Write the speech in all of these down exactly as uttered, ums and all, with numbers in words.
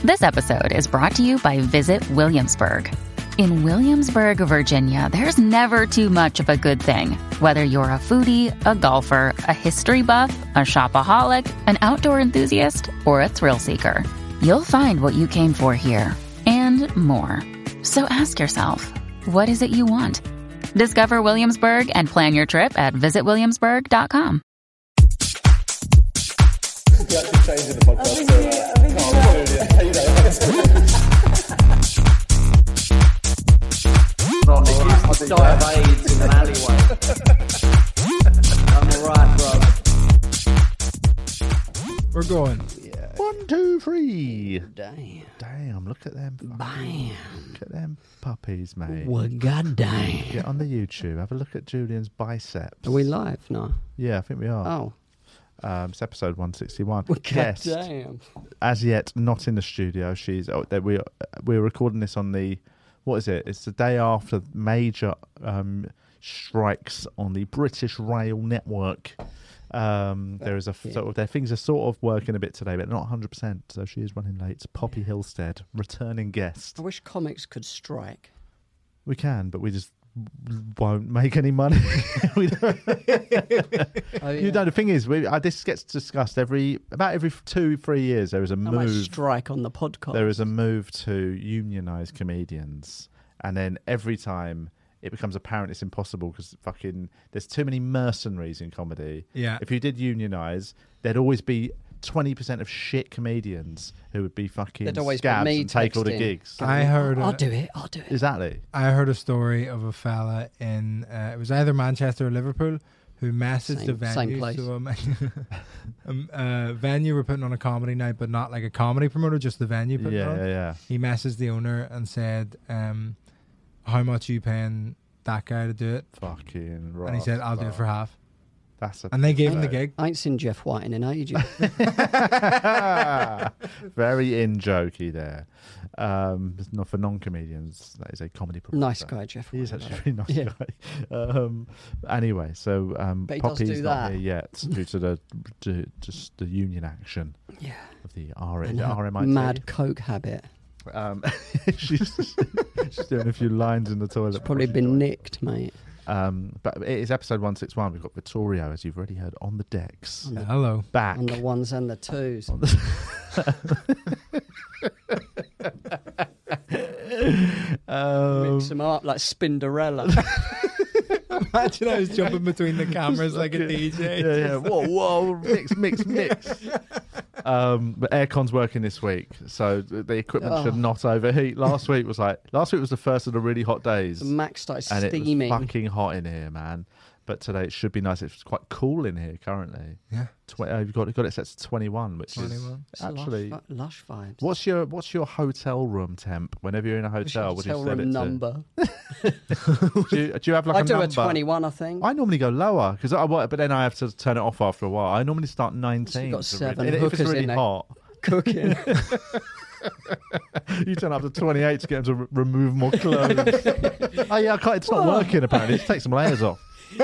This episode is brought to you by Visit Williamsburg. In Williamsburg, Virginia, there's never too much of a good thing. Whether you're a foodie, a golfer, a history buff, a shopaholic, an outdoor enthusiast, or a thrill seeker, you'll find what you came for here and more. So ask yourself, what is it you want? Discover Williamsburg and plan your trip at visit williamsburg dot com. You're actually changing the podcast. Bro, they used to die of AIDS in an alleyway. I'm alright, bro. We're going. Yeah. One, two, three. Damn. Damn, look at them. Bam. Look at them puppies, mate. Well, goddamn. Get on the YouTube. Have a look at Julian's biceps. Are we live now? Yeah, I think we are. Oh. Um, it's episode one sixty-one. Well, Guest, goddamn. as yet not in the studio. She's oh, that we we're recording this on the what is it? It's the day after major um, strikes on the British Rail network. Um, there is a Yeah. sort of their things are sort of working a bit today, but not one hundred percent. So she is running late. Poppy Hillstead, returning guest. I wish comics could strike. We can, but we just won't make any money. we don't. Oh, yeah. You know, the thing is, we, uh, this gets discussed every about every two, three years. There is a I might move. strike on the podcast. There is a move to unionize comedians, and then every time it becomes apparent it's impossible because fucking there's too many mercenaries in comedy. Yeah. If you did unionize, there'd always be twenty percent of shit comedians who would be fucking There'd always be scabs me and take all the texting. gigs. I heard. I'll a- do it. I'll do it. Exactly. I heard a story of a fella in uh, it was either Manchester or Liverpool who messaged Same- a venue. same place. So um, um, uh, venue were putting on a comedy night, but not like a comedy promoter, just the venue putting it Yeah, on. yeah, yeah. He messaged the owner and said, um, "How much are you paying that guy to do it?" Fucking right. And he said, "I'll do it for half." That's a And they gave him the so- gig. I ain't seen Jeff White in ages. Very in jokey there. Um, it's not for non-comedians. That is a comedy promoter. Nice guy, Jeff White. He is actually a very nice Yeah. guy. Um, anyway, so um, But he does Poppy's do not that. here yet due to the to just the union action Yeah. of the R- And the her R M I T. mad coke habit. Um, she's she's doing a few lines in the toilet. It's probably been nicked, mate. Um, but it is episode one sixty-one. We've got Vittorio, as you've already heard, on the decks. On the, Hello. Back. on the ones and the twos. On the- um, Mix them up like Spinderella. Imagine I was jumping between the cameras like a D J. Yeah, yeah. Whoa, whoa, mix, mix, mix. Um, but aircon's working this week, so the equipment Oh. should not overheat. Last week was like last week was the first of the really hot days, The Mac started and steaming. it was fucking hot in here, man. But today it should be nice. It's quite cool in here currently. Yeah. Tw- uh, you've got got it set to twenty-one, which twenty-one. It's is actually. lush, lush vibes. What's your What's your hotel room temp? Whenever you're in a What's your hotel, what do you hotel set room it number? to? do, you, do you have like I a do number? a twenty-one, I think. I normally go lower because I wa- but then I have to turn it off after a while. I normally start nineteen. got to seven really, if it's hookers really in there. hot, Cooking. you turn up to twenty-eight to get them to re- remove more clothes. Oh yeah, I can't, it's not Whoa. working apparently. Just take some layers off.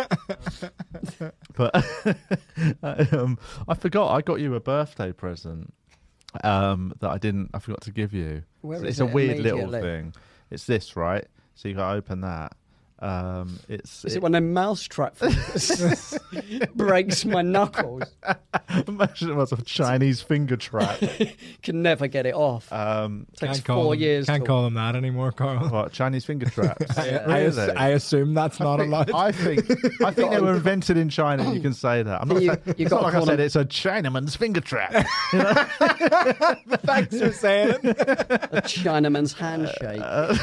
But um, I forgot. I got you a birthday present um, that I didn't. I forgot to give you. Where it's is a it weird little immediately? thing. It's this, right? So you got to open that. Um, it's Is it one of them mousetrap things? Breaks my knuckles. Imagine it was a Chinese finger trap. Can never get it off. Um, Takes Can't call four them, years. Can't to- call them that anymore, Carl. what Chinese finger traps? I, I, Really? ass- I assume that's not I think, allowed. I think I think they were invented in China. You can say that. I'm not You- saying, you it's gotta not like I call said them- it's a Chinaman's finger trap. Thanks for saying it. A Chinaman's handshake. Uh,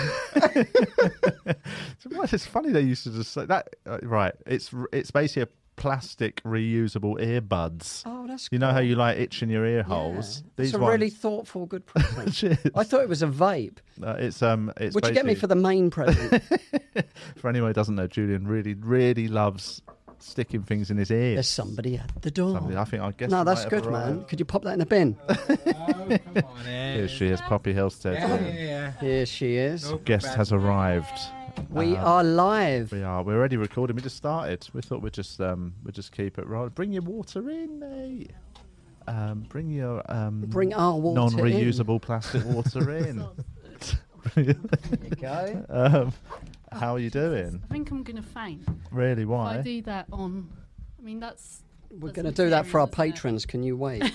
It's funny they used to just say that. Uh, right, it's it's basically a plastic reusable earbuds. oh, that's You know cool. how you like itch in your ear holes. Yeah. It's a ones, really thoughtful, good present. Cheers. I thought it was a vape. Uh, it's um. It's Would you get me basically- for the main present? For anyone who doesn't know, Julian really really loves sticking things in his ears. There's somebody at the door. Somebody- I think I guess. no, we that's might have good, man. arrived. Could you pop that in a bin? Oh, come on, eh. Here she is, Poppy Hillstead. Yeah, yeah, yeah. Here she is. Nope. Guest has arrived. We Um, are live. We are. We're already recording. We just started. We thought we'd just um we'd just keep it rolling. Bring your water in, mate. Um, bring your um, Bring our water non-reusable plastic water in. There you go. um, how are you doing? I think I'm going to faint. Really? If Why? I do that on, I mean, that's. We're that's going to do that for our material, isn't it? patrons. Can you wait?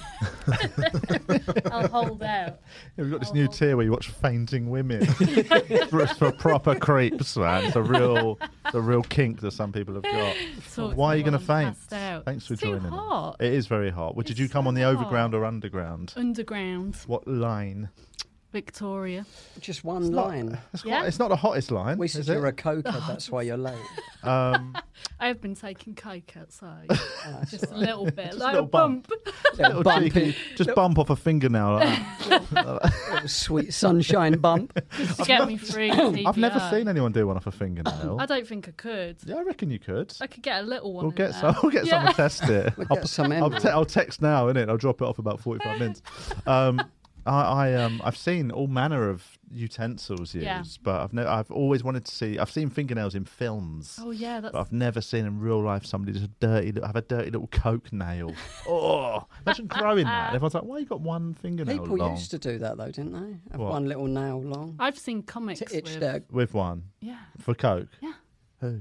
I'll hold out. Yeah, we've got this Oh. new tier where you watch fainting women. it's, for, it's for proper creeps, man. It's a real, it's a real kink that some people have got. Talk Why are you to going to one faint? passed out. Thanks for It's too joining. us. hot. It is very hot. Well, did It's you come so on the hot. overground or underground? Underground, What line? Victoria. Just one It's not- line. It's, Yeah. quite, it's not the hottest line. We is said it? you're a coker, that's why you're late. Um, I have been taking coke outside. Ah, that's Just a all right. little bit, Just a like little a bump. Little little bump cheeky- in- just bump off a fingernail. Like that. little sweet sunshine bump. Just to get me through. I've never T P I. seen anyone do one off a fingernail. I don't think I could. Yeah, I reckon you could. I could get a little one. We'll in get there. some. We'll get Yeah. someone to test it. We'll I'll, get some in. I'll, te- I'll text now, innit? I'll drop it off about forty-five minutes. Um, I, I um, I've seen all manner of utensils used, Yeah. but I've never. I've always wanted to see. I've seen fingernails in films, Oh yeah, that's. but I've never seen in real life somebody just a dirty, li- have a dirty little coke nail. Oh, imagine growing that. And everyone's like, "Why you got one fingernail People long?" used to do that though, didn't they? Have What? one little nail long I've seen comics to itch with. their. With one Yeah. for coke. Yeah. Who?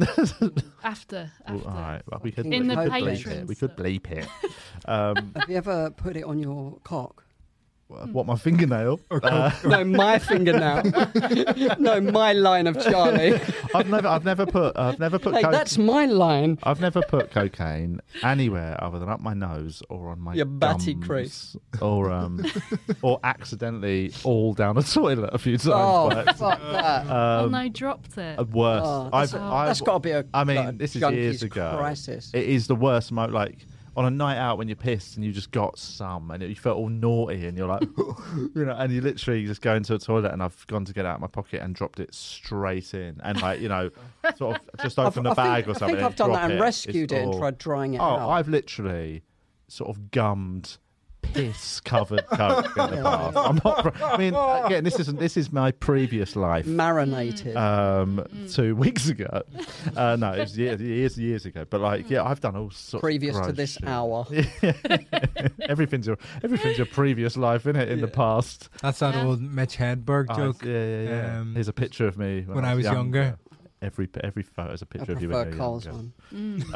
After. Well, After. all right, well, we could, In we the could bleep it. patrons We could that- bleep it. Um, Have you ever put it on your cock? what my fingernail? Uh, No, my fingernail. No, my line of Charlie. I've never, I've never put, I've never put. Hey, coke- that's my line. I've never put cocaine anywhere other than up my nose or on my Your batty gums, crease. or um, or accidentally all down a toilet a few times. Oh, but, fuck that. oh um, no, dropped it. uh, worse. Oh, I've, that's, I've, that's got to be a. I mean, like a this is junkie's years ago. Crisis. It is the worst mo Like on a night out when you're pissed and you just got some and you felt all naughty and you're like, you know, and you literally just go into a toilet and I've gone to get it out of my pocket and dropped it straight in and like, you know, sort of just I've- open the I think- bag or something. I think I've done drop that and it. rescued It's it and all- tried drying it Oh, out. I've literally sort of gummed piss covered coke in the past. I'm not. I mean, again, this isn't. This is my previous life. Marinated. Um, two weeks ago. Uh, no, it was years, years, years ago. But like, yeah, I've done all sorts. Previous of to gross this shit. hour. everything's your everything's your previous life, isn't it? In the past. That's that Yeah. old Mitch Hedberg Oh, joke. yeah, yeah, yeah. Um, Here's a picture of me when, when I was younger. Every every photo is a I picture of you when prefer you're Carl's younger. one. Mm.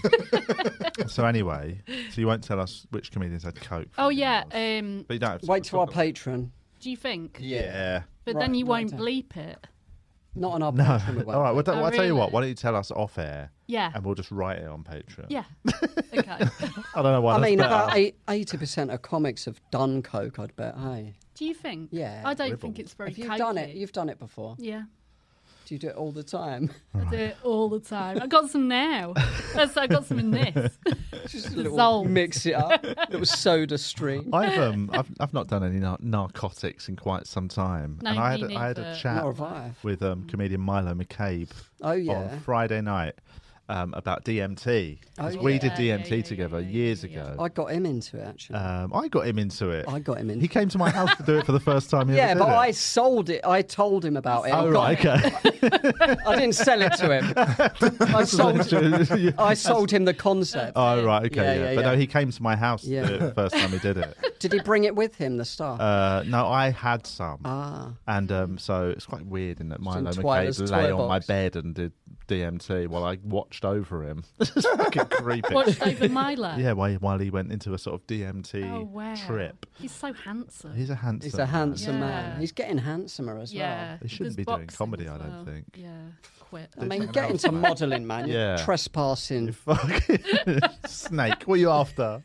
Um, so anyway, so you won't tell us which comedians had coke. Oh for yeah. themselves. Um. But you don't have to Wait till our talk patron. Do you think? Yeah. But Right, then you right won't down. bleep it. Not on our No. patron. we won't. All right. Well, Oh, well, I'll tell you what. really? Why don't you tell us off air Yeah. and we'll just write it on Patreon. Yeah. Okay. I don't know why. I that's mean, better. about eight- eighty percent of comics have done coke, I'd bet. Hey, Do you think? Yeah. I don't Ribble. think it's very. have you cokey. done it? You've done it before. Yeah. Do you do it all the time? I do it all the time. I got some now. That's, I got some in this. Just a little Dissolved. mix it up. Little soda stream. I've um I've I've not done any nar- narcotics in quite some time, No, and I had me a, I had a neither. chat Nor have I. with um comedian Milo McCabe Oh yeah. on Friday night um about D M T. 'Cause Oh, we yeah. did D M T Yeah, yeah, together yeah, yeah, years yeah, yeah. ago. I got him into it actually. Um, I got him into it. I got him into He came to my house to do it for the first time. He Yeah, ever but did I it. sold it. I told him about it. I Oh got right, okay. I didn't sell it to him. I sold. I sold him the concept. Oh right, okay, Yeah, yeah. yeah, But yeah. no, he came to my house Yeah. to do it the first time he did it. Did he bring it with him? The stuff. Uh, no, I had some, ah. and um, so it's quite weird in that in Milo Twyla's McCabe toy lay on my box. bed and did D M T while I watched over him. It's fucking creepy. Watched over Milo. Yeah, while, while he went into a sort of D M T Oh wow. trip. He's so handsome. He's a handsome. He's a handsome Yeah. man. He's getting handsomer as yeah. well. He shouldn't Does be doing boxing comedy, as I don't well. think. Yeah. Quit. I Do mean, something get else, into mate. modelling, man. You're Yeah. trespassing. You fucking snake. What are you after?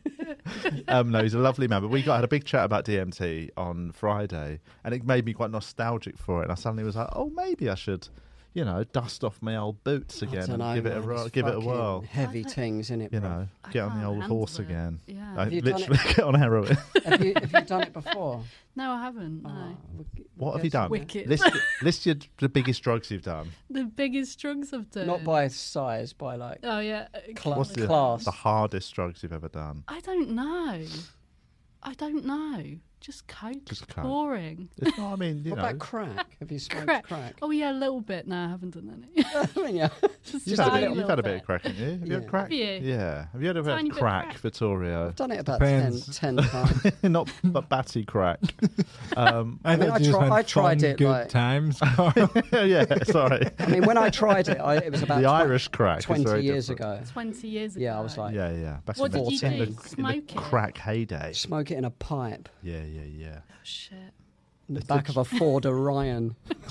um, no, he's a lovely man. But we got had a big chat about D M T on Friday, and it made me quite nostalgic for it. And I suddenly was like, oh, maybe I should, you know, dust off my old boots I again don't and know, give it a man, whirl, it's give it a fucking whirl. Heavy things, in it. You bro. know, I get on the can't old handle horse it. again. Yeah. I Have you done literally get on heroin. have you have you done it before? No, I haven't. No. Oh, we'll g- What we'll have get you some- done? Wicked. List, list your, the biggest drugs you've done. The biggest drugs I've done. Not by size, by like. Oh yeah. uh, Cla- What's the, class. the hardest drugs you've ever done? I don't know. I don't know. Just coke. Just coke. Boring. It's not, I mean, you What know. about crack? Have you smoked Crack. crack? Oh yeah, a little bit. No, I haven't done any. I mean, yeah. Just You've a had, a tiny bit, you've little had a bit of crack, haven't you? Have you Yeah. had crack? Have you? Yeah. Have you ever Tiny had bit of crack, crack. Vittorio? I've done it about ten, Depends. ten times. Not but batty crack. Um, I, mean, thought I you just tri- meant I tried fun, it, good like- times. yeah, sorry. I mean, when I tried it, I, it was about The tw- Irish crack. is twenty very years different. ago. Twenty years ago. Yeah, I was like, Yeah, yeah. Back What in did the, you in do? the, in the Smoke it? crack heyday. smoke it in a pipe Yeah, yeah, yeah. Oh shit. in the It's back a- of a Ford Orion.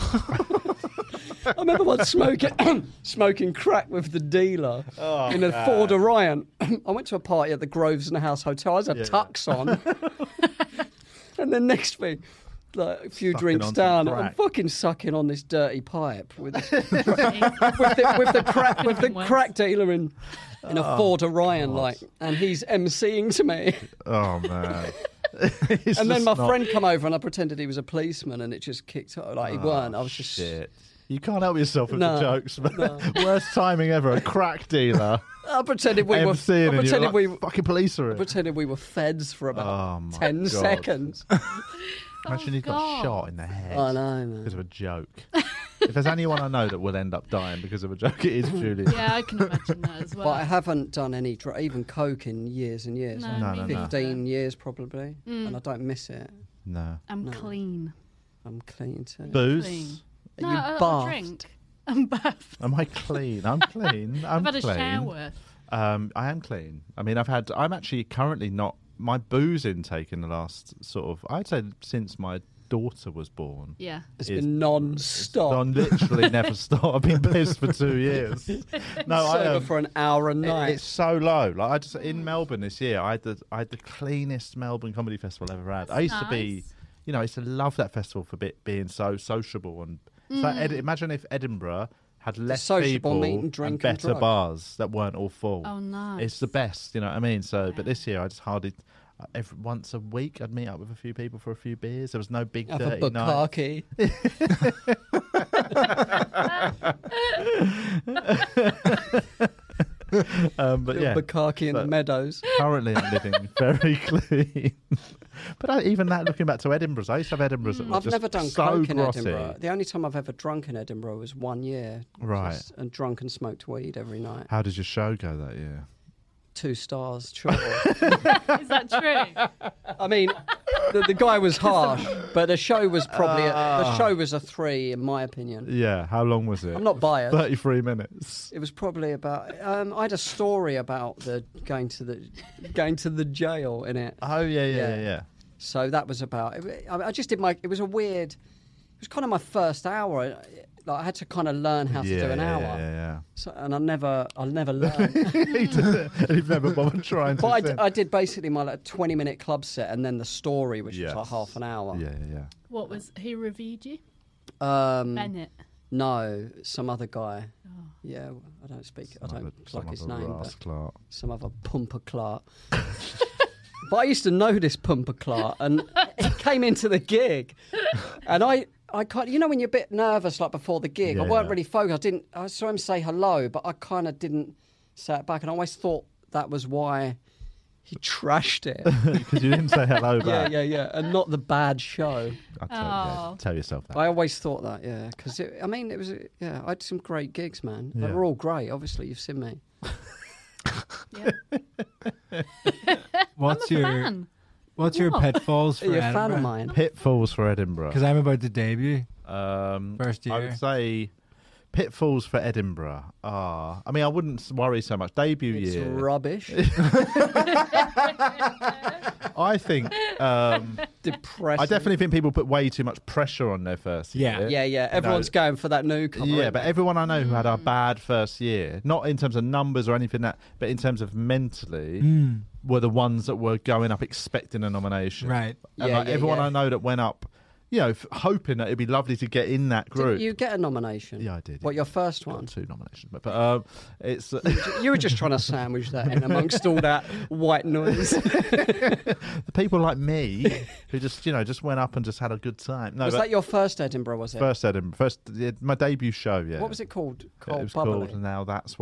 I remember once smoking smoking crack with the dealer Oh, in a Ford Orion. I went to a party at the Groves and House Hotel. I had a Yeah. tux on, and the next thing, like a few Sucking drinks on some down, I'm crack. fucking sucking on this dirty pipe with, with the with the crack with the Worse. crack dealer in in a Oh, Ford Orion, God. like, and he's emceeing to me. Oh, man. It's And then just my not- friend come over and I pretended he was a policeman, and it just kicked out like he Oh, weren't. I was just shit. You can't help yourself with No, the jokes, man. no. Worst timing ever. A crack dealer. I pretended we were. MCing I and you're pretended like, we fucking police are in. pretended we were feds for about Oh, my ten God. seconds. Imagine Oh, you got God. shot in the head I know, man. because of a joke. If there's anyone I know that will end up dying because of a joke, it is Julian. Yeah, I can imagine that as well. But I haven't done any dr- even coke in years and years. No, Like No, me no, no. neither. Fifteen years probably, Mm. and I don't miss it. No. I'm No. clean. I'm clean too. Booze? Clean. Are No, you I, I bathed? drink. I'm bathed. Am I clean? I'm clean. I'm I've had a clean. shower. Um, I am clean. I mean, I've had. I'm actually currently not. My booze intake in the last sort of, I'd say, since my daughter was born. Yeah. It's is- been non-stop. Non, literally never stop. I've been pissed for two years. No, I Sober um, for an hour a it- night. it's so low. Like I just in Melbourne this year, I had the I had the cleanest Melbourne Comedy Festival I've ever had. I used to be, nice. you know, I used to love that festival for bit, being so sociable and it's like Ed, imagine if Edinburgh had less sociable people meat and drink and better drug. bars that weren't all full. Oh, nice. It's the best, you know what I mean? So, but Yeah. this year I just hardly. uh, Every, once a week, I'd meet up with a few people for a few beers. There was no big Have a dirty night. bukkake. Um, but yeah, Bukkake in the so- meadows. currently I'm living very clean. But I, even that, looking back to Edinburgh's, I used to have Edinburgh's that were I've just never done so coke in grotty. Edinburgh. The only time I've ever drunk in Edinburgh was one year. Right. Just- and drunk and smoked weed every night. How did your show go that year? Two stars, sure. Is that true? I mean, the, the guy was harsh, but the show was probably a, Ah. the show was a three in my opinion. Yeah, how long was it? I'm not biased. thirty-three minutes. It was probably about. Um, I had a story about the going to the going to the jail in it. Oh yeah, yeah, yeah. Yeah. yeah. So that was about. I, I just did my. It was a weird. It was kind of my first hour. Like I had to kind of learn how to yeah, do an yeah, hour. Yeah, yeah, So, and I never, I'll never learn. yeah. You've never bothered trying to. but I, d- sing. I did basically my like, twenty minute club set and then the story, which Yes. was like half an hour. Yeah, yeah, yeah. What was he reviewed you? Um, Bennett. no, some other guy. Oh. Yeah, I don't speak. I Some don't other- some plug his other name. Ross But Clark. some other Pumper Clark. But I used to know this Pumper Clark, and he came into the gig, and I, I kind, you know, when you're a bit nervous, like before the gig, I Yeah. weren't really focused. I didn't. I saw him say hello, but I kind of didn't say it back, and I always thought that was why he trashed it. Because you didn't say hello yeah, back. yeah, yeah, and not the bad show. I tell, yeah, Oh. tell yourself that. I always thought that, yeah, because I mean, it was, yeah, I had some great gigs, man. They Yeah. were all great. Obviously, you've seen me. Yeah. What's I'm a your fan. What's your What? pitfalls for Are you a fan of Edinburgh? mine? Pitfalls for Edinburgh. Because I'm about to debut. Um, First I year. would say pitfalls for Edinburgh. Ah, I mean, I wouldn't s- worry so much. Debut It's year. rubbish, I think. Um, depressing. I definitely think people put way too much pressure on their first Yeah. year. Yeah, yeah. Everyone's going for that newcomer. Yeah, aren't but they? everyone I know who Mm. had a bad first year, not in terms of numbers or anything that, but in terms of mentally, Mm. were the ones that were going up expecting a nomination. Right. And Yeah, like yeah, everyone yeah. I know that went up, you know, f- hoping that it'd be lovely to get in that group. Did you get a nomination? Yeah, I did. What, yeah. your first Got one? two nominations, but, but um, it's uh, You were just trying to sandwich that in amongst all that white noise. the people like me who just you know just went up and just had a good time. No, Was but that your first Edinburgh, was it? first Edinburgh, first yeah, my debut show. Yeah, What was it called? it Called was Bubbly. called. Now that's what I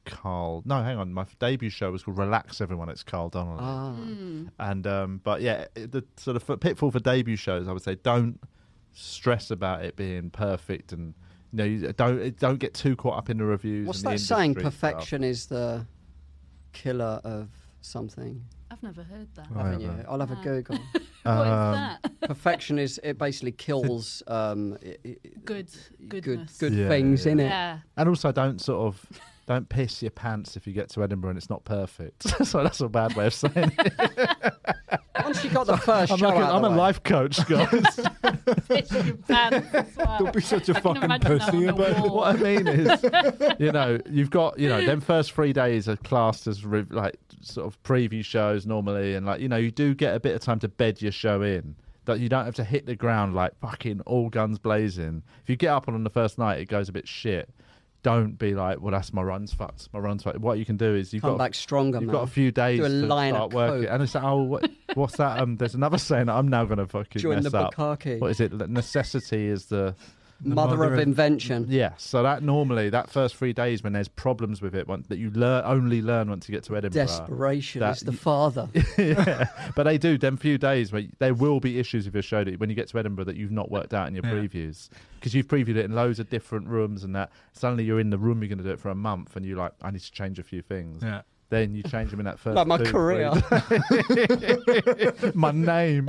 Carl. No, hang on. My debut show was called Relax Everyone. It's Carl Donnelly. Ah. And um, but yeah, it- the sort of pitfall for debut shows, I would say, don't stress about it being perfect, and you know, you don't don't get too caught up in the reviews. What's and the that saying? industry stuff. Perfection is the killer of something. I've never heard that. Oh, Haven't you? yeah. I'll have a Ah. Google. What is Um, that? Perfection is it basically kills um, i- i- Good, good goodness. good Yeah, things yeah. in it. Yeah. And also, don't sort of don't piss your pants if you get to Edinburgh and it's not perfect. So that's a bad way of saying it. Once you got the first I'm, show like a, out I'm of a the way. life coach, guys. Piss your pants as well. Don't be such a I can fucking imagine that pussy on the about it. wall. What I mean is, you know, you've got, you know, them first three days are classed as re- like sort of preview shows normally, and like, you know, you do get a bit of time to bed your show in. That you don't have to hit the ground like fucking all guns blazing. If you get up on the first night, it goes a bit shit. Don't be like, well, that's my run's fucked. My run's fucked. What you can do is you've Come got back stronger, you've man. got a few days Do a to line start of working. coke. And it's like, oh, what, what's that? Um, there's another saying that I'm now going to fucking Join mess the up. bukkake. What is it? Necessity is the The Mother, mother of of- invention. yeah. So that normally that first three days when there's problems with it, one, that you learn only learn once you get to Edinburgh. Desperation that is the y- father. Yeah, but they do. Them few days where there will be issues with your show that when you get to Edinburgh that you've not worked out in your Yeah. previews because you've previewed it in loads of different rooms and that. Suddenly you're in the room you're going to do it for a month and you're like, I need to change a few things. Yeah. Then you change them in that first. Like my two, career. three- my name.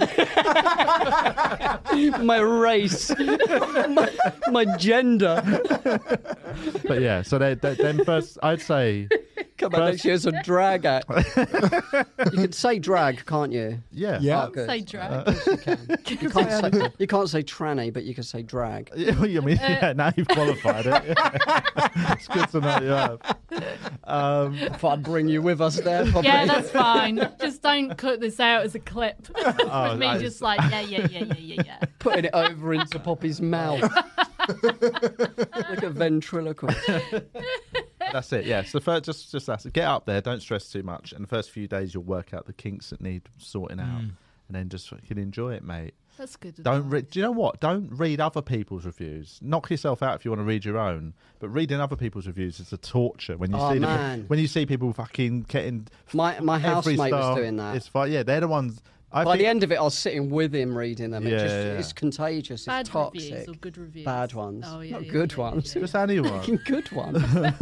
My race. my, my gender. But yeah, so they, they, then first I'd say Come on, First- next year's a drag act. You can say drag, can't you? yeah. Yeah. Oh, good. Say drag. Of course you can. You can't say, you can't say tranny, but you can say drag. Yeah, well, I mean, yeah, now you've qualified it. It's good to know you have. Um, If I'd bring you with us there, probably. Yeah, that's fine. Just don't cut this out as a clip. Oh, With me that just is- like, yeah, yeah, yeah, yeah, yeah, yeah. Putting it over into Poppy's mouth. Like a ventriloquist. That's it. Yeah. So first, just just that's it. Get up there. Don't stress too much. And the first few days, you'll work out the kinks that need sorting out, Mm. and then just fucking enjoy it, mate. That's good. Don't advice. read. Do you know what? Don't read other people's reviews. Knock yourself out if you want to read your own. But reading other people's reviews is a torture. When you Oh, see man. the, when you see people fucking getting My my every housemate was star, doing that. It's fine. Yeah, they're the ones. I By think, the end of it, I was sitting with him reading them. It Yeah, just, yeah. It's contagious. It's Bad toxic. reviews or good reviews? Bad ones. Oh, yeah, Not yeah, good yeah, yeah, ones. yeah. just anyone. Fucking good ones.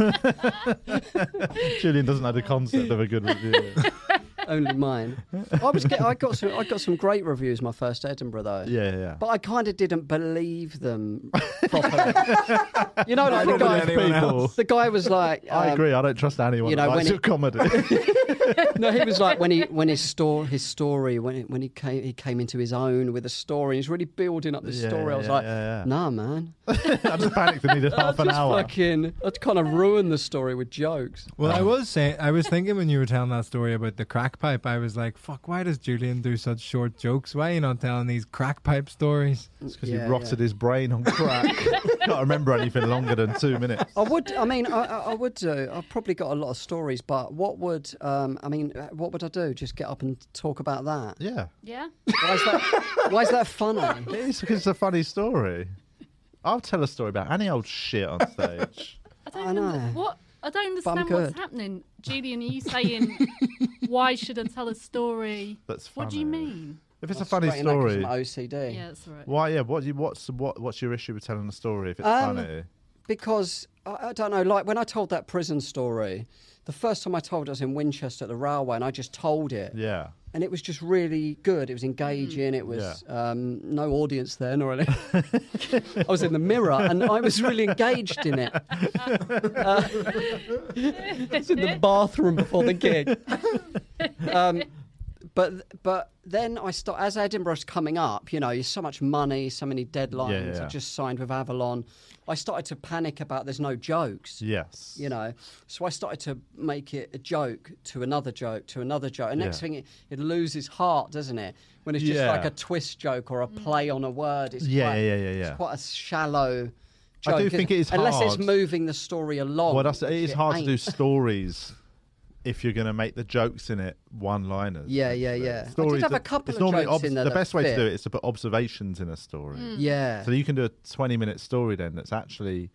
Julian doesn't know the concept of a good review. Only mine. I was get, I got some I got some great reviews my first Edinburgh though. Yeah, yeah, yeah. But I kind of didn't believe them properly. You know, like the Probably guy, anyone people. the guy was like, I um, agree. I don't trust anyone. you You know, know, when likes he- of comedy. No, he was like when he when his story his story when it, when he came he came into his own with a story. He's really building up the Yeah, story. I was yeah, like, yeah, yeah. nah, man. I just panicked and needed I half an just hour. fucking I kind of ruined the story with jokes. Well, I was saying, I was thinking when you were telling that story about the crack pipe, I was like, "Fuck! Why does Julian do such short jokes? Why are you not telling these crack pipe stories?" It's because Yeah, he rotted yeah. his brain on crack. Can't remember anything longer than two minutes. I would. I mean, I, I I would do. I've probably got a lot of stories, but what would? Um, I mean, uh, what would I do? Just get up and talk about that? Yeah, Yeah. Why is that? Why is that funny? it is because it's a funny story. I'll tell a story about any old shit on stage. I don't I know. under- What? I don't But I'm understand what's good. happening. Julian, are you saying, why should I tell a story? That's funny. What do you mean? If it's I'll a funny straighten that 'cause story, I'm O C D. Yeah, that's all right. why? Yeah, what? Do you, what's what? What's your issue with telling a story if it's Um, funny? Because I, I don't know. Like when I told that prison story, the first time I told it I was in Winchester at the railway, and I just told it. Yeah. And it was just really good. It was engaging. It was um, no audience then or anything. I was in the mirror and I was really engaged in it. Uh, I was in the bathroom before the gig. Um, but but then I start as Edinburgh's coming up. You know, there's so much money, so many deadlines. Yeah, yeah, yeah. I just signed with Avalon. I started to panic about there's no jokes. Yes. You know, so I started to make it a joke to another joke to another joke. And next Yeah. thing, it, it loses heart, doesn't it? When it's just Yeah. like a twist joke or a play on a word. It's Yeah, quite, yeah, yeah, yeah. It's quite a shallow I joke. do think it is Unless hard. it's moving the story along. Well, that's, it is which hard to do ain't. stories if you're going to make the jokes in it one-liners. Yeah, yeah, actually. yeah. I did Stories have a that- couple it's of normally jokes in there The that best way to fit. do it is to put observations in a story. Yeah. So you can do a twenty-minute story then that's actually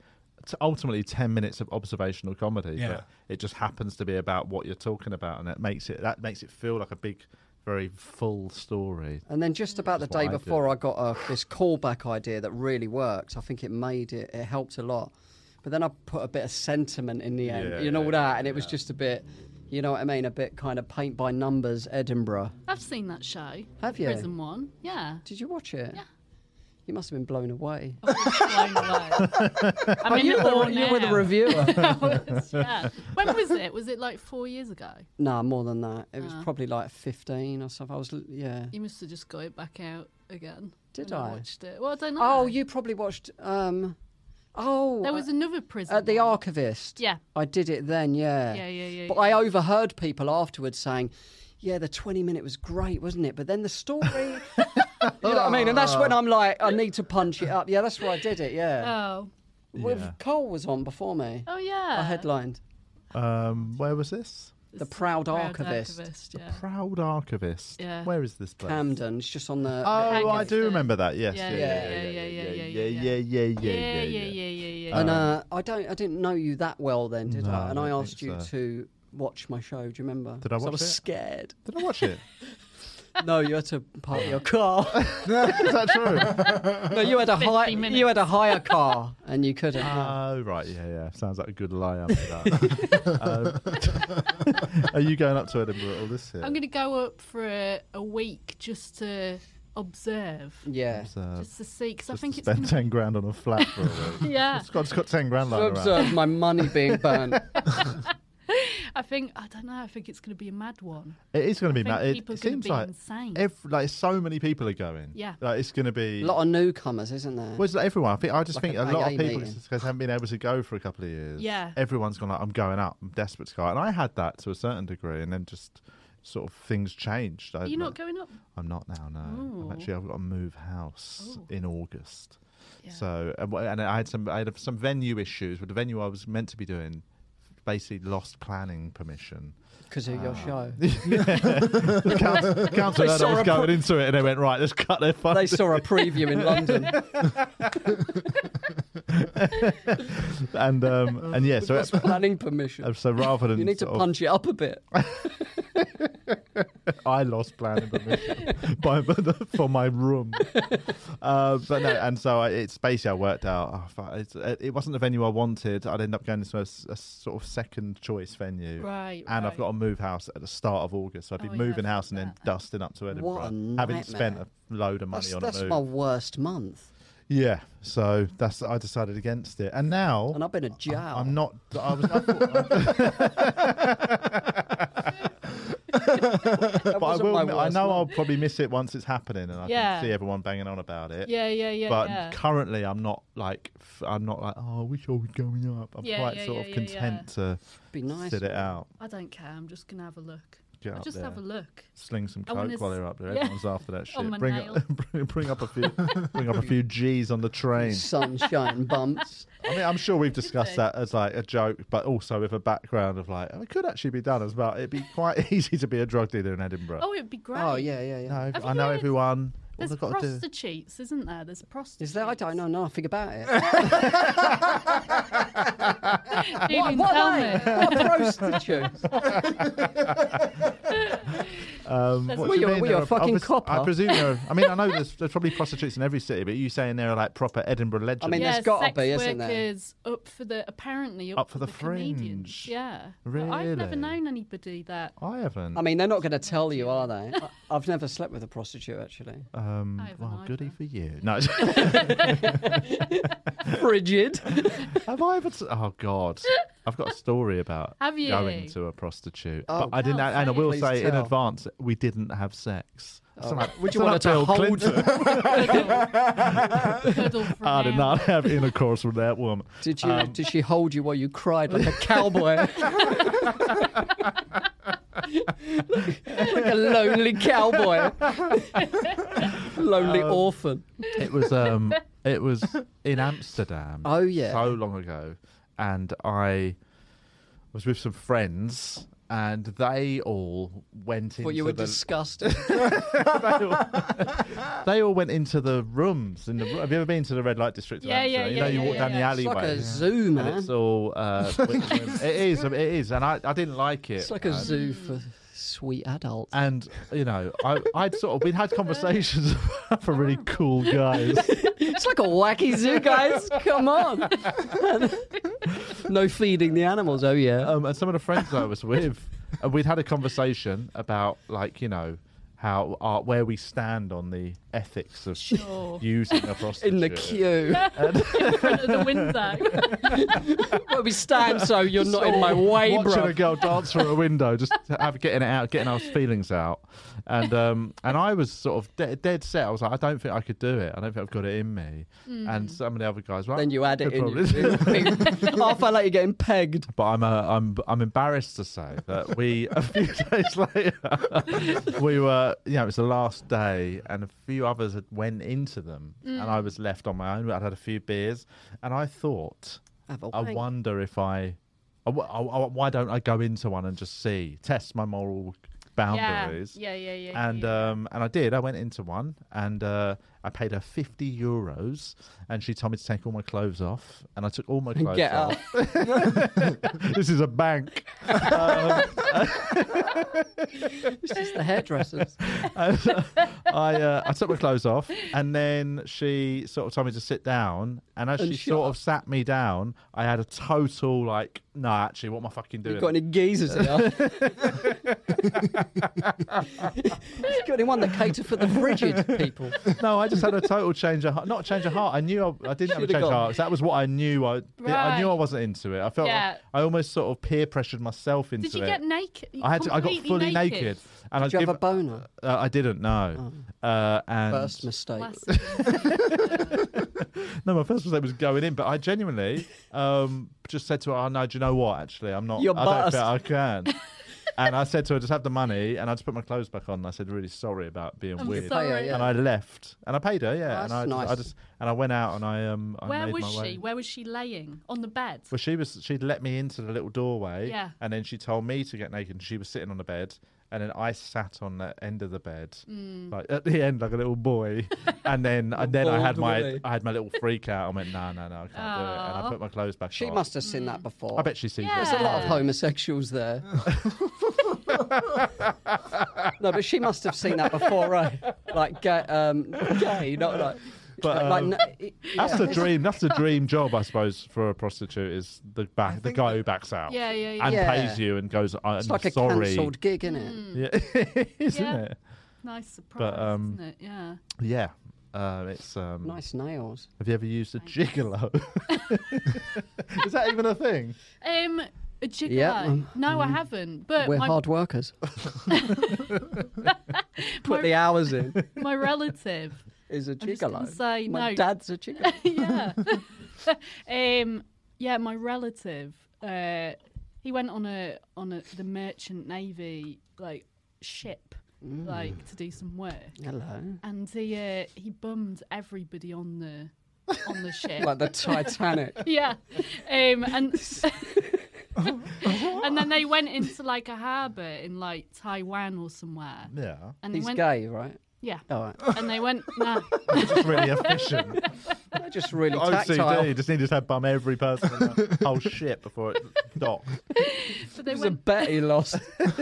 t- ultimately ten minutes of observational comedy, Yeah. but it just happens to be about what you're talking about, and it makes it that makes it feel like a big, very full story. And then just about the That's what day I do. before, I got a, this callback idea that really worked. I think it made it, it helped a lot. But then I put a bit of sentiment in the end, Yeah, you know yeah, that, and it was yeah. just a bit, you know what I mean, a bit kind of paint by numbers Edinburgh. I've seen that show. Have you? Prison one. Yeah. Did you watch it? Yeah. You must have been blown away. I was blown away. I'm in you, it were all the, you were the now. reviewer. I was, yeah. When was it? Was it like four years ago? No, more than that. It was Ah. probably like fifteen or something. I was, l- yeah. You must have just got it back out again. Did when I? watched it. Well, I don't know. Oh, you probably watched. Um, oh, There was uh, another prison. at the one. Archivist. Yeah. I did it then. Yeah. Yeah, yeah, yeah. But yeah. I overheard people afterwards saying, "Yeah, the twenty minute was great, wasn't it? But then the story." You know what I mean? And that's when I'm like, I need to punch it up. Yeah, that's where I did it. Yeah. Oh. With Yeah. Cole was on before me. Oh, yeah. I headlined Um, where was this? The Proud Archivist. Archivist, yeah. Proud Archivist. Yeah. Where is this place? Camden. It's just on the. Oh, I Hangers, do uh, remember that. Yes. yeah, Yeah. yeah, Yeah. yeah, Yeah. yeah, Yeah. yeah, Yeah. yeah, Yeah. Yeah. yeah, Yeah. yeah, yeah, yeah, yeah. and Um, uh, I don't. I didn't know you that well then, did No, I? And I I don't asked think you so. to watch my show. Do you remember? Did I 'Cause watch I was it? scared. Did I watch it? No, you had to park your car. Is that true? No, you had a fifty high. minutes. You had a higher car, and you couldn't. Oh, right. Yeah, yeah. Sounds like a good lie after that. um, are you going up to Edinburgh all this year? I'm going to go up for a, a week just to observe. yeah. So, Just to see, because I just think to it's spend going ten grand on a flat for a week. to... Yeah. It's got, it's got ten grand To lying around. observe my money being burnt. I think, I don't know, I think it's going to be a mad one. It is going to be I think mad. It, people it are going seems to be like insane. every, like so many people are going. Yeah. Like it's going to be. A lot of newcomers, isn't there? Well, it's like everyone. I think I just Like think an a lot A A of people meeting. because haven't been able to go for a couple of years. Yeah. Everyone's gone like, I'm going up. I'm desperate to go. And I had that to a certain degree, and then just sort of things changed. I, Are you not going up? I'm not now. No. I'm Ooh. actually I've got to move house Ooh. in August. Yeah. So and wh- and I had some I had some venue issues with the venue I was meant to be doing. Basically, lost planning permission. Because of your show. the council, council They heard saw I was a going pro- into it, and they went right. Let's cut their funding. They saw a preview in London. and um, and yeah, so Lost planning permission. uh, so rather than You need to sort of- punch it up a bit. I lost planning permission by, for my room. Uh, but no, and so I, it's basically I worked out. Oh, fuck, it's, it, it wasn't the venue I wanted. I'd end up going to a, s- a sort of second choice venue. Right, And I've right. got to move house at the start of August. So I'd be Oh, yeah, moving I house and then forgot that. dusting up to Edinburgh, What a having nightmare. spent a load of money That's, on that's a move. my worst month. Yeah, so that's I decided against it, and now And I've been a jail. I'm not. I was. I thought, That but I wasn't will. my I worst know I'll month. probably miss it once it's happening, and I Yeah. can see everyone banging on about it. Yeah, yeah, yeah, but yeah. currently, I'm not like. f- I'm not like. Oh, I wish I was going up. I'm Yeah, quite yeah, sort yeah, of yeah, content to Be nice. sit it out. I don't care. I'm just going to have a look. Get I'll up just there. have a look. Sling some I wanna coke while s- you're up there. yeah. Everyone's after that shit. On my bring, nail. up, bring, bring up a few. Bring up a few G's on the train. Sunshine bumps. I mean, I'm sure we've discussed they? that as like a joke, but also with a background of like, it could actually be done as well. It'd be quite easy to be a drug dealer in Edinburgh. Oh, it'd be great. Oh, yeah, yeah, yeah. no, Have I you know heard- everyone. All There's they've got to do. prostitutes, isn't there? There's prostitutes. Is there? I don't know nothing about it. You what didn't what tell are me. they? What prostitutes? Um, That's- what Were do you- mean? were you a There are- fucking obvious- copper? I presume there are. I mean, I know there's, there's probably prostitutes in every city, but you saying there are like proper Edinburgh legends. I mean, Yeah, there's gotta sex be, isn't there? workers up for the apparently up, Up for the comedians. fringe. Yeah, But I've never Really? known anybody that. I haven't. I mean, they're not going to tell you, are they? I- I've never slept with a prostitute, actually. um, I haven't well, either. goody for you. No, Frigid. have I ever? T- oh God, I've got a story about Have you? going to a prostitute. Oh, but I didn't, tell, and I say will it. say Please in tell. advance we didn't have sex. Oh. So like, Would you so want like her to Bill hold Clinton. Cuddle, cuddle from I did now. not have intercourse with that woman. Did you? Um, did she hold you while you cried like a cowboy? like a lonely cowboy, lonely Um, orphan. It was um, it was in Amsterdam. Oh yeah. so long ago, and I was with some friends, and they all went into What you were the... disgusted. they, all, they all went into the rooms. In the, have you ever been to the red light district? of Yeah, yeah, Amsterdam? You yeah, know, you yeah, walk yeah, down yeah. the It's like alleyway. a zoo, and man. it's all... Uh, it is, it is. And I, I didn't like it. It's like a and, zoo for sweet adults. And, you know, I, I'd sort of... We'd had conversations for really cool guys. It's like a wacky zoo, guys. Come on. No feeding the animals. Oh, yeah. Um, and some of the friends I was with, and we'd had a conversation about, like, you know, how our, where we stand on the ethics of Sure. using a prostitute. In the queue. In front of the window. Well, we stand so you're not in my way, Watching bro. a girl dance through a window, just to have getting it out, getting our feelings out, and um, and I was sort of de- dead set. I was like, I don't think I could do it. I don't think I've got it in me. Mm. And some of the other guys, well, Then you add it could in. probably- You, half hour later, you're getting pegged. But I'm uh, I'm I'm embarrassed to say that we a few days later we were you know it was the last day and a few others had went into them and I was left on my own. I'd had a few beers and I thought Have a I wank. wonder if I, I, I, I why don't I go into one and just see test my moral boundaries. Yeah, yeah, yeah. yeah And yeah. um and I did. I went into one and uh, I paid her fifty euros, and she told me to take all my clothes off, and I took all my clothes Get off. out. This is a bank. um, It's just the hairdressers. and, uh, I uh, I took my clothes off, and then she sort of told me to sit down, and as And she shut sort up. of sat me down, I had a total like, no, actually, what am I fucking doing? You've got any geezers here? You've got anyone that cater for the frigid people? No, I just had a total change of heart. Not change of heart. I knew I, I didn't have a Should've change of gone. heart. That was what I knew. I I knew I Right. wasn't into it. I felt Yeah. like I almost sort of peer pressured myself into Did you it. get naked? I had to, I got Completely fully naked, and Did you I have give, a boner? uh, I didn't know. Uh, and First mistake. Classic. no, my first mistake was going in, but I genuinely um, just said to her, "Oh no, do you know what? Actually, I'm not. You're I don't buzzed. think I can." And I said to her, "Just have the money," and I just put my clothes back on. And I said, "Really sorry about being I'm weird." sorry. Pay her, yeah. And I left, and I paid her, yeah. Oh, and I, that's just, I nice. just and I went out, and I um. I Where made was my she? way. Where was she laying? On the bed? Well, she was. She'd let me into the little doorway, Yeah. and then she told me to get naked. And she was sitting on the bed, and then I sat on the end of the bed, Mm. like at the end, like a little boy. And then, and then I had bald my, Willy. I had my little freak out. I went, no, no, no, I can't do it. And I Aw. put my clothes back She on. must have seen that before. I bet she sees Yeah. it. There's a lot of Yeah. homosexuals there. No, but she must have seen that before, right? Like gay, um, gay, not like. But, like um, no, it- That's yeah. the dream. That's the dream job, I suppose, for a prostitute is the back, the think guy that- who backs out Yeah, yeah, yeah. and Yeah. pays you and goes, "I'm It's like a sorry." cancelled gig, isn't it? Mm. Yeah, isn't Yeah. it? Nice surprise, um, isn't it? Yeah. Yeah. Uh, it's um. Nice nails. Have you ever used a Thanks. gigolo? Is that even a thing? Um, a gigolo. Yeah, um, no, I haven't. But We're my, hard workers. Put my, the hours in. my relative. Is a I'm just gonna gigolo. say My no. dad's a gigolo. yeah. um, yeah, my relative. Uh, he went on a on a the merchant navy like ship, Mm. like to do some work, Hello. and he uh, he bummed everybody on the on the ship. Like the Titanic. Yeah, um, and and then they went into like a harbour in like Taiwan or somewhere, Yeah. and they He's went gay, right? yeah, All right. and they went nah. Just really efficient. They're just really O C D. tactile. Just need to have bum every person in the whole ship before it docks. So they It was a went bet he lost.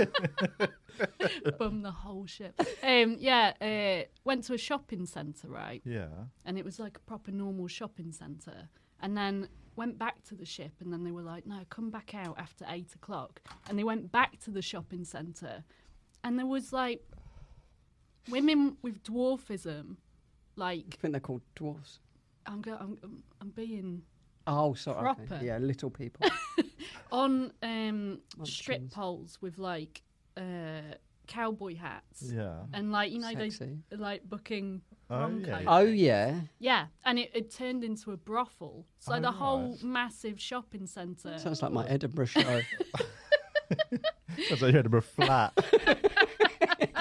bum the whole ship. Um, yeah, uh, went to a shopping centre, right? Yeah. And it was like a proper normal shopping centre. And then went back to the ship, and then they were like, no, come back out after eight o'clock. And they went back to the shopping centre, and there was like women with dwarfism, I like think they're called dwarfs. I'm go- I'm, I'm, I'm being Oh, sorry. okay. Proper. Yeah, little people. on um, Munchkins. strip poles with like uh, cowboy hats. Yeah. And like you know Sexy. they like booking Oh, prom yeah, coats. yeah. Oh, yeah. Yeah, and it, it turned into a brothel. So Oh, the whole right. massive shopping centre Sounds like my Edinburgh show. That's like you had a flat.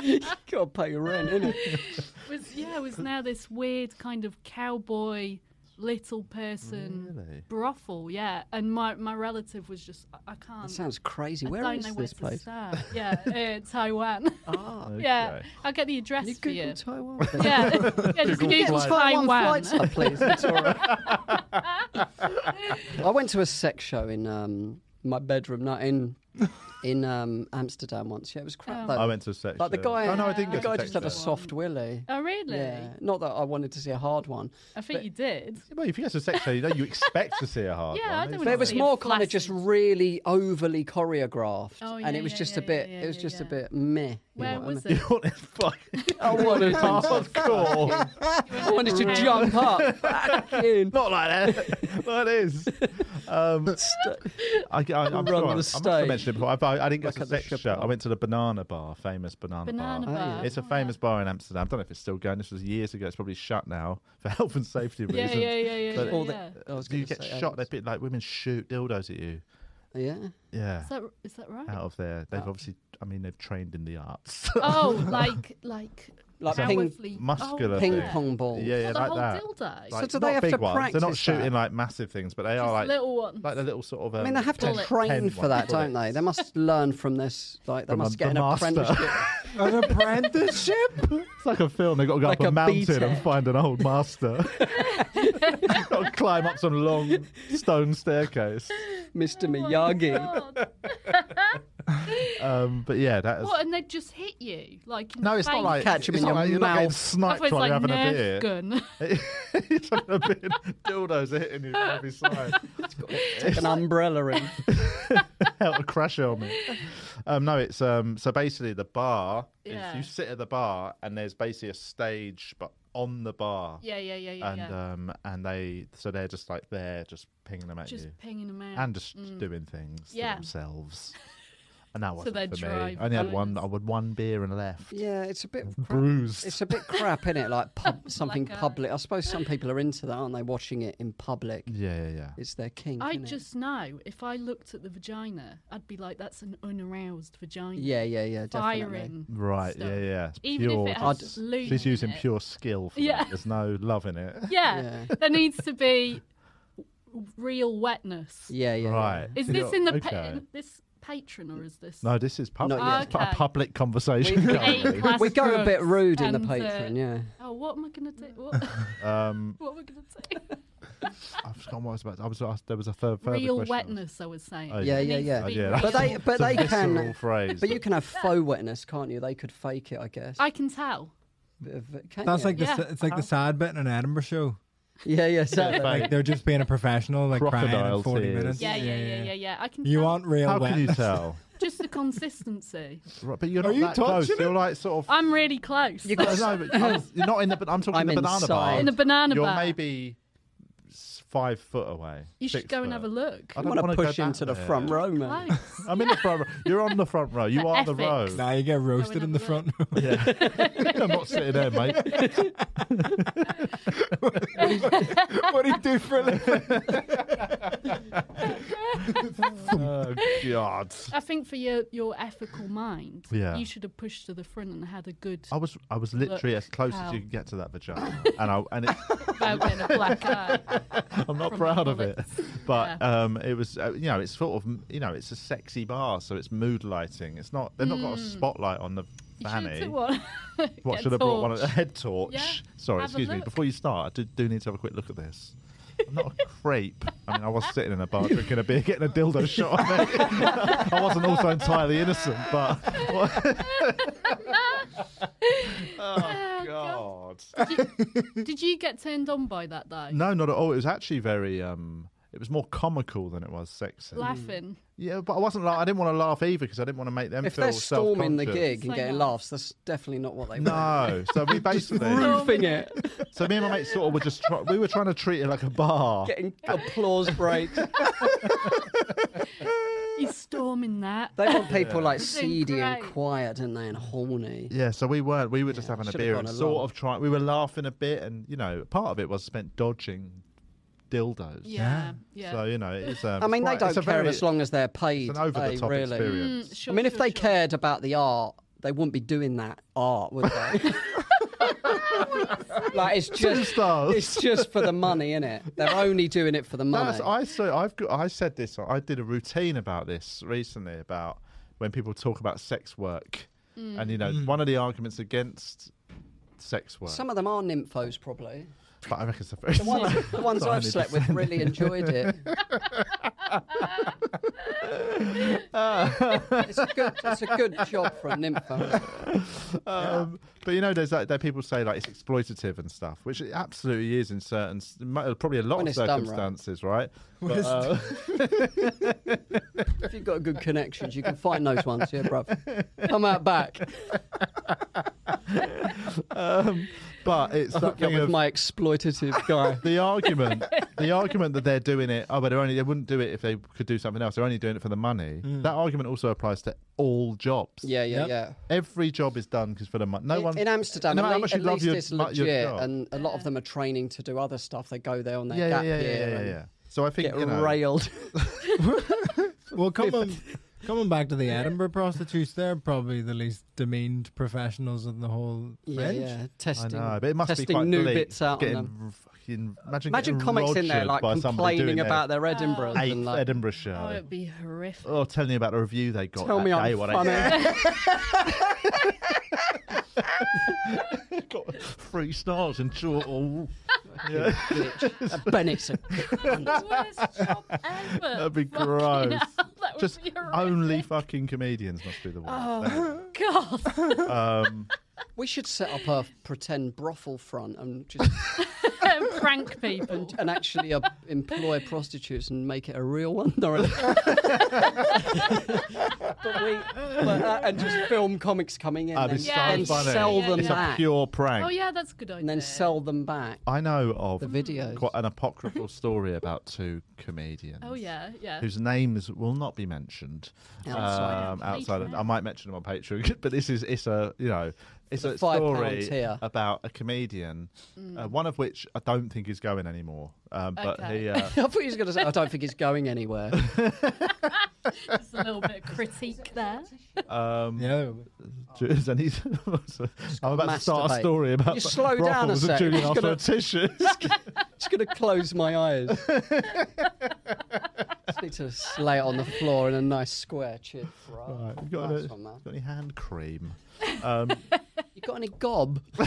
Gotta pay your rent, innit? was yeah was now this weird kind of cowboy little person Really? brothel. Yeah, and my, my relative was just I, I can't. That sounds crazy. I Where don't is know where this to place? start. Yeah, uh, Taiwan. Ah, Yeah, Okay. I'll get the address can you for Google you. Taiwan? Yeah, yeah, just Google Google flights. Taiwan Taiwan. flights up, please, Victoria. I went to a sex show in um, my bedroom, not in in um, Amsterdam once. Yeah, it was crap. Oh. though. I went to a sex Like the show. guy, Oh no, I didn't the go to guy a just sex had a show. soft willy. Oh really? Yeah, not that I wanted to see a hard one. I think But- you did. Well, if you go to a sex show, you know you expect to see a hard Yeah, I one. don't It's wanna But it was see a more kind of just flaccid- really overly choreographed, Oh, and yeah, it was yeah, just yeah, a bit. yeah, it was yeah, just a yeah. bit meh. you Where know what I was mean? it? You wanted fucking I wanted, hardcore. I wanted to jump up. Fucking Not like that. Like this. Um, I, I, I'm Run sure the I, I must stage. have mentioned it before. I, I didn't go Like to a at the sex shop show. bar. I went to the Banana Bar, famous Banana, Banana Bar. Oh, yeah. bar. It's a Oh, famous yeah. bar in Amsterdam. I don't know if it's still going. This was years ago. It's probably shut now for health and safety Yeah, reasons. yeah, yeah, yeah. But yeah, all the- yeah. I was Do you gonna get say shot? They're AIDS. a bit like women shoot dildos at you. Yeah. Yeah. Is that is that right? Out of there. They've Oh. obviously, I mean, they've trained in the arts. Oh, like like Like a ping, powerfully- muscular oh, ping yeah. pong balls. Yeah, yeah, For the like whole that. dildo. Like, do they not have big to ones. They're not practice shooting that? like massive things, but they Just are like little ones. like the little sort of. Um, I mean, they have to bullet. train pen for that, ones, don't they? They must learn from this. Like they From must a- get the an master. apprenticeship. An apprenticeship? It's like a film. They've got to go Like up a, a mountain and B-Tech. find an old master. Got to climb up some long stone staircase. Mister Oh my Miyagi. God. Um, but yeah, that is. What? And they'd just hit you like in No, the it's not face? like Catch 'em it's in not your like you're not getting mouth. I sniped thought it's while like you're having a Nerf beer. gun. You're having a beer. Dildos are hitting you from every side. Take an umbrella in. Out a crash helmet. Um, no, it's um. So basically, the bar Yeah. is you sit at the bar, and there's basically a stage, but on the bar. Yeah, yeah, yeah, yeah. and yeah. um, and they so they're just like there, just pinging them at Just you, pinging them out. and just Mm. doing things to Yeah. themselves. And that So wasn't they'd for me. drive I only had one. boats. I had one beer and left. Yeah, it's a bit crap. Bruised. It's a bit crap, isn't it? Like pub, something Black eye. public. I suppose some people are into that, aren't they? Watching it in public. Yeah, yeah, yeah. It's their kink. I innit? just know if I looked at the vagina, I'd be like, "That's an unaroused vagina." Yeah, yeah, yeah, definitely. firing. Right. stuff. Yeah, yeah. It's Even pure. if it I'd- has lube She's in using it. pure skill. For Yeah. that. There's no love in it. Yeah, Yeah. there needs to be w- real wetness. Yeah, yeah. Right. Is this in the pa- Okay. this patron or is this? No, this is public. Not It's a yet. public conversation. We- currently. A-class We go a bit drugs rude in the and, uh, patron, yeah. Oh, what am I gonna do? What, um, what am I gonna say? I've forgotten what I was about. I was asked. There was a third. further Real question. wetness, I was saying. Oh, Yeah, It yeah, needs yeah. to be Yeah, real. that's- But they, but It's a they visceral can. phrase. But you can have faux wetness, can't you? They could fake it, I guess. I can tell. Bit of- Can That's you? like the Yeah. s it's like the sad bit in an Edinburgh show. Yeah, yeah, exactly. Fake. Like they're just being a professional, like crying Crocodile in forty tears. minutes. Yeah, yeah, yeah, yeah, yeah. I can. You tell. want real How can you wetness. tell? Just the consistency. Right, but you're Are not you that close. touching You're it? like sort of. I'm really close. You got- no, but I'm, you're not in the. I'm talking I'm the banana bar. inside. in the banana You're bar. maybe s- five foot away. you should six go and foot. have a look. I I don't want to wanna go push back into the there. front row, man. Close. I'm in the front row. You're on the front row. You The are the row. ethics. Nah, you get roasted Go in and the have a front row. Yeah. I'm not sitting there, mate. What do you do for a living? Oh God. I think for your, your ethical mind, Yeah. you should have pushed to the front and had a good I was I was literally Look as close how- as you could get to that vagina, and I and it, about getting a black eye. I'm not From proud the of it, bullets. but um, it was uh, you know it's sort of you know it's a sexy bar, so it's mood lighting. It's not they've not got a spotlight on the You should fanny. have one. What Get should have brought one? A torch. head torch. Yeah, Sorry, have a excuse me. look. Before you start, I do, do need to have a quick look at this. I'm not a creep. I mean, I was sitting in a bar drinking a beer, getting a dildo shot at me. I wasn't also entirely innocent, but. oh God! Did you get turned on by that though? No, not at all. It was actually very. Um, it was more comical than it was sexy. Laughing. Yeah, but I wasn't. La- I didn't want to laugh either because I didn't want to make them If feel they're storming the self-conscious. gig and Say getting no. laughs, that's definitely not what they want. No, so we basically. Roofing it, So me and my mate sort of were just. Try- we were trying to treat it like a bar. getting applause breaks. He's storming that. They want people like Doing seedy and great. quiet, don't they, and horny. Yeah, so we weren't. We were just Yeah, having a should've beer gone and along. sort of trying. We were laughing a bit, and you know, part of it was spent dodging dildos. Yeah, yeah. So you know, it's. Um, I mean, they quite- it's don't a care very- as long as they're paid. It's an over the they top really. experience. Mm, sure, I mean, if sure, they sure. cared about the art, they wouldn't be doing that art, would they? Like it's Two just stars. it's just for the money, innit? They're only doing it for the money. That's, I so I've got, I said this. I did a routine about this recently about when people talk about sex work, Mm. and you know Mm. one of the arguments against sex work. Some of them are nymphos, probably. but I reckon it's the first. The ones, the ones Sorry, I I've need to slept with defend really enjoyed it. It's a good, it's a good job for a nympho. Um, but you know, there's that, that people say like it's exploitative and stuff, which it absolutely is in certain, s- mo- probably a lot When of it's done right. circumstances, right? But, uh, If you've got good connections, you can find those ones, yeah, bruv. Come out back. um, but it's Hook that you up thing with of my exploitative guy. the argument, the argument that they're doing it. Oh, but they're only they wouldn't do it if they could do something else. They're only doing it for the money. Mm. That argument also applies to all jobs. Yeah, yeah, Yep. yeah. Every job is done because for the money. No in, one. in Amsterdam, no at, matter how le- much you at love least your- it's mu- your legit, job. and a lot of them are training to do other stuff. They go there on their yeah, yeah, gap yeah, yeah, year yeah, and yeah. So I think get you know, railed. Well, coming coming back to the Edinburgh prostitutes, they're probably the least demeaned professionals in the whole yeah, fringe. yeah, I testing. know, but it must be testing quite new bleak bits out on getting them. r- fucking, imagine Imagine getting comics in there rogered like by somebody complaining doing about their Oh. Edinburgh their and eighth like, Edinburgh show. Oh, it'd be horrific. Oh, telling you about the review they got. tell that me day, I'm what funny. they got three stars and short. Oh, yeah. Bitch. Uh, Bennett's a cunt. The worst job ever. That'd be Fucking gross. hell, that would Just be horrific. only fucking comedians must be the ones. Oh God. Um, We should set up a pretend brothel front and just Prank people. and actually uh, employ prostitutes and make it a real one. No, really. but we, but, uh, and just film comics coming in That'd and, be so and funny. sell Yeah, them it's yeah. a back. pure prank. Oh yeah, that's a good idea. And then sell them back. I know of The videos. quite an apocryphal story about two comedians. Oh yeah, yeah. Whose names will not be mentioned Outside. um, Yeah, outside of, Patreon. I might mention them on Patreon, but this is it's a you know it's The a five story pounds here. about a comedian, uh, one of which I don't think is going anymore. Um, but Okay. he, uh, I thought he was going to say, I don't think it's going anywhere. Just a little bit of critique there. um, Yeah. Ju- and he's I'm about to start a masturbate. story about You slow down a brothels sec. and Julian Just after gonna- a tissue. Just going to close my eyes. Just need to lay it on the floor in a nice square. Cheers. Right. Right, you got, Nice any, one, man. got any hand cream? Um, You got any gob? Do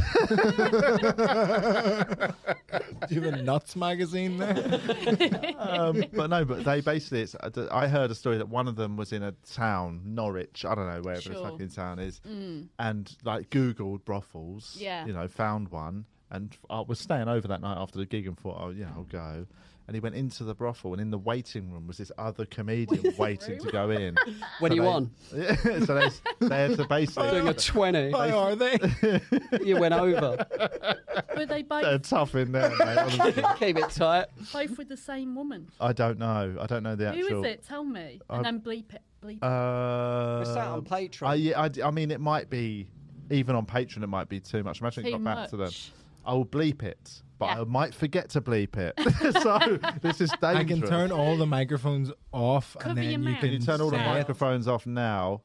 you have a Nuts magazine there? um, but no, but they basically, it's, I heard a story that one of them was in a town, Norwich, I don't know, wherever Sure. the fucking town is, Mm. and like Googled brothels, Yeah. you know, found one, and I was staying over that night after the gig and thought, oh, yeah, I'll go. And he went into the brothel, and in the waiting room was this other comedian waiting to go in. When So you they- on? Yeah, so they, they had to basically. Doing a twenty. Why are they? You went over. Were they They're both, tough in there, mate, honestly. Keep it tight. both with the same woman? I don't know. I don't know the actual. Who is it? Tell me. And I- then bleep it. Bleep it. Uh, It's out on Patreon. I, yeah, I, d- I mean, it might be even on Patreon. It might be too much. Imagine it Too got back to them. much. I will bleep it, but Yeah. I might forget to bleep it. So this is dangerous. I can turn all the microphones off, Cover and then your you mouth. can, Can you turn all the say it. microphones off now?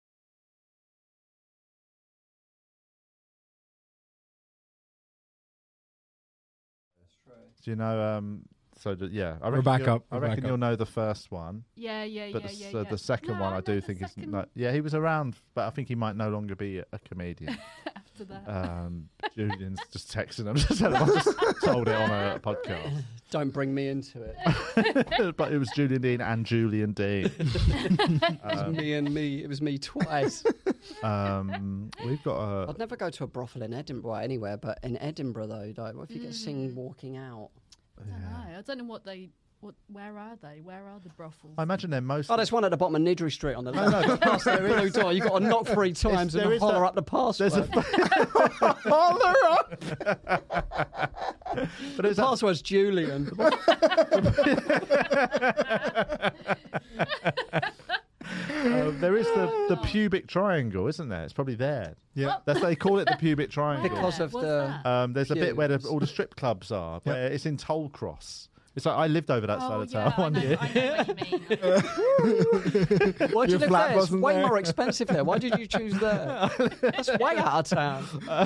Do you know? Um, so that, yeah, I We're reckon back you'll- up, I we're reckon back you'll up. know the first one, Yeah, yeah, but yeah, the, yeah, s- yeah. uh, the second No, one I know do the think is second no, yeah, he was around, but I think he might no longer be a, a comedian. after that. Um, Julian's just texting him. Just telling him I just told it on a podcast. Don't bring me into it. But it was Julian Dean and Julian Dean. It was Um, me and me. It was me twice. um, we've got a. I'd never go to a brothel in Edinburgh, well, anywhere, but in Edinburgh though, like, what if you get seen walking out? I don't know. I don't know what they. What? Where are they? Where are the brothels? I imagine they're most. Oh, there's one at the bottom of Nidri Street on the left. no. Past the blue door. You've got to knock three times there and is holler that- up the password. There's a. Holler up! But there's The that, password's Julian. uh, there is the, the pubic triangle, isn't there? It's probably there. Yeah. That's they call it the pubic triangle. Because of What's the- that? Um, there's a bit where the, Pubes. all the strip clubs are, where it's in Tollcross. It's like I lived over that Oh, side of yeah, town one I know, year. I know what you mean. Why did you Your live flat there? It's wasn't way there. more expensive there. Why did you choose there? That's way out of town.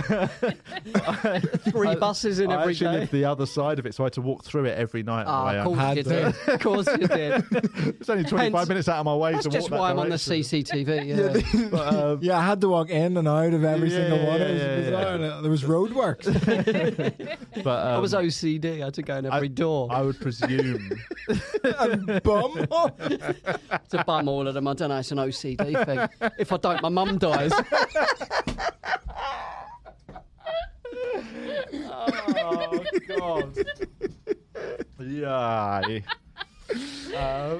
Three buses in I every actually day. lived the other side of it, so I had to walk through it every night. on Ah, the way of home. course Had you to. did. Of course you did. It's only twenty-five Hence- minutes out of my way That's to just walk why that I'm on the direction. C C T V. Yeah. But, um, Yeah, I had to walk in and out of every Yeah, single yeah, one. It was yeah, yeah, bizarre. yeah. and, uh, There was roadworks. but um, I was O C D. I had to go in every I- door I would presume. and bum. to bum all of them. I don't know. It's an O C D thing. If I don't, my mum dies. Oh God! Yeah. Um,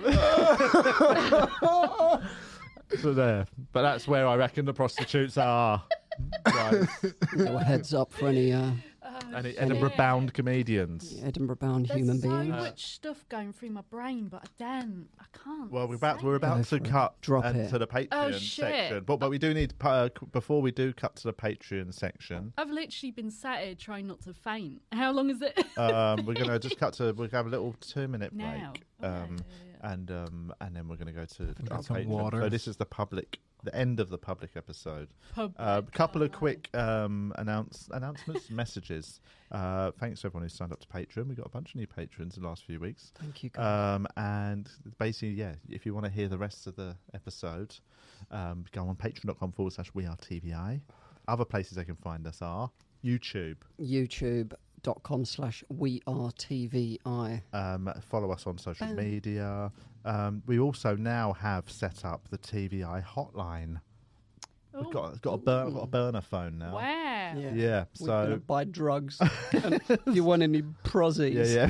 so there, but that's where I reckon the prostitutes are. Guys. Little heads up for any uh, And Edinburgh-bound comedians. Edinburgh-bound There's human so beings. much stuff going through my brain, but I don't. I can't. Well, we're about say we're it. about Go to for it. cut Drop and it. to the Patreon Oh, shit. section, but but we do need uh, c- before we do cut to the Patreon section. I've literally been sat here trying not to faint. How long is it? Um, we're gonna just cut to we're gonna have a little two minute break. Now. Um, Okay, yeah, yeah. and um, and then we're going to go to our some Patreon. water. So this is the public, the end of the public episode. A Public, couple of oh, quick um, announce announcements, messages. Uh, thanks to everyone who signed up to Patreon. We got a bunch of new patrons in the last few weeks. Thank you, guys. Um, and basically, yeah, if you want to hear the rest of the episode, um, go on patreon.com forward slash we are TVI. Other places they can find us are YouTube. YouTube.com slash we are TVI. Um, follow us on social Bam. media. Um, we also now have set up the T V I hotline. We've Ooh. got, got, a burn, got a burner phone now. Wow. Yeah. Yeah, We're going to so buy drugs. And if you want any prozzies. yeah,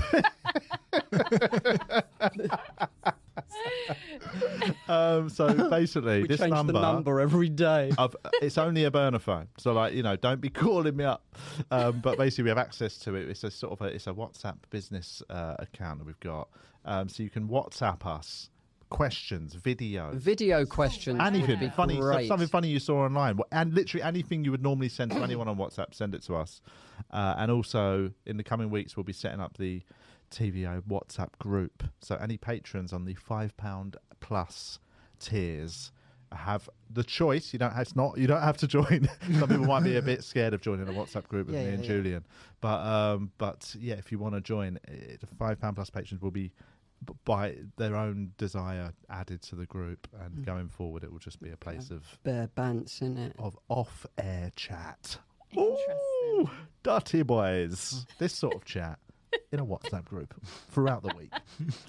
yeah. um, so basically, We this change number, the number every day. Of, it's only a burner phone, so like you know, don't be calling me up. Um, but basically, we have access to it. It's a sort of a, it's a WhatsApp business uh, account that we've got, um, so you can WhatsApp us questions, video, Video questions. anything would be funny, so- great. something funny you saw online, Wh- and literally anything you would normally send to anyone on WhatsApp, send it to us. Uh, and also, in the coming weeks, we'll be setting up the T V O WhatsApp group. So any patrons on the five pound plus tiers have the choice. You don't have it's not. You don't have to join. Some people might be a bit scared of joining a WhatsApp group with Yeah, me yeah, and yeah. Julian. But um, but yeah, if you want to join, it, the five pound plus patrons will be b- by their own desire added to the group, and Mm. going forward, it will just be a place of Bare bants, in it? of off-air chat. Interesting. Ooh, dirty boys. This sort of chat in a WhatsApp group throughout the week.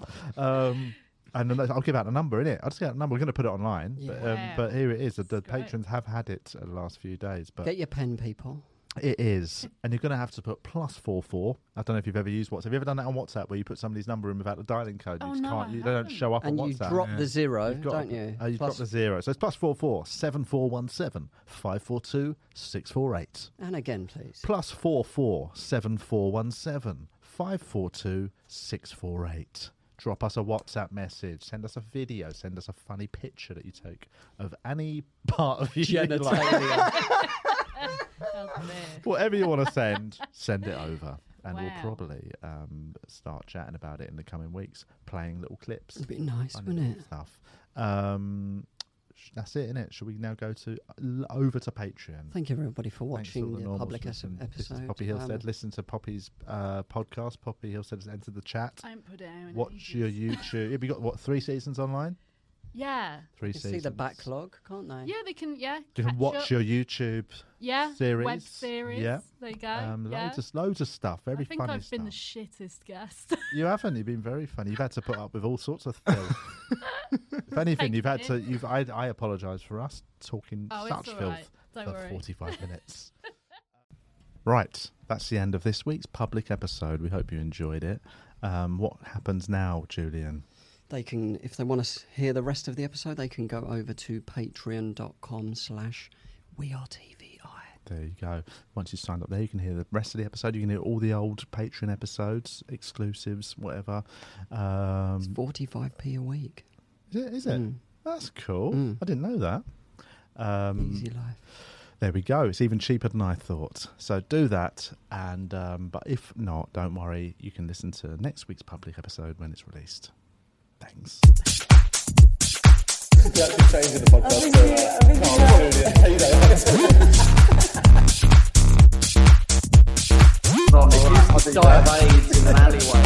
Um, and then I'll give out the number, innit? I'll just get out the number. We're going to put it online. But, um, Yeah. but here it is. The, the That's great. patrons have had it the last few days. But Get your pen, people. it is. And you're going to have to put plus four four. I don't know if you've ever used WhatsApp. Have you ever done that on WhatsApp where you put somebody's number in without the dialing code? Oh, you just no, can't, I you, they don't haven't. show up And on you WhatsApp. drop Yeah. the zero, You've got, don't you? Uh, you've Plus- got the zero. So it's plus four four seven four one seven five four two six four eight. And again, please. Plus four four seven four one seven five four two six four eight. Drop us a WhatsApp message. Send us a video. Send us a funny picture that you take of any part of you. you like. Genitalia. Oh, dear. Whatever you want to send, send it over. And we'll Wow. probably um, start chatting about it in the coming weeks, playing little clips. It'd be nice, funny wouldn't little it? Stuff. Um, sh- that's it, innit? Should we now go to l- over to Patreon? Thank you, everybody, for Thanks for watching the the normals public es- listen. This is episode. Poppy Hillstead. Um, Listen to Poppy's uh, podcast. Poppy Hillstead has entered the chat. I haven't put it out. in Watch ages. your YouTube. Have you got what three seasons online? Yeah. Three you can see seasons. the backlog, can't they? Yeah, they can. Yeah. You can catch watch up. your YouTube yeah series. web series. Yeah. There you go. um, yeah. loads of loads of stuff. Very I think funny I've stuff. been the shittest guest. You haven't. You've been very funny. You've had to put up with all sorts of filth. If anything, Thank you've had you. to. You've. I, I apologise for us talking Oh, such it's all filth right. Don't for worry. forty-five minutes. Right, that's the end of this week's public episode. We hope you enjoyed it. Um, what happens now, Julian? They can, if they want to hear the rest of the episode, they can go over to patreon.com slash we are TVI. There you go. Once you signed up there, you can hear the rest of the episode. You can hear all the old Patreon episodes, exclusives, whatever. Um, It's forty-five p a week. is it? Is it? Mm. That's cool. Mm. I didn't know that. Um, Easy life. There we go. It's even cheaper than I thought. So do that. And um, but if not, don't worry. You can listen to next week's public episode when it's released. Thanks. We're actually changing the podcast to uh, no, die of AIDS in an alleyway.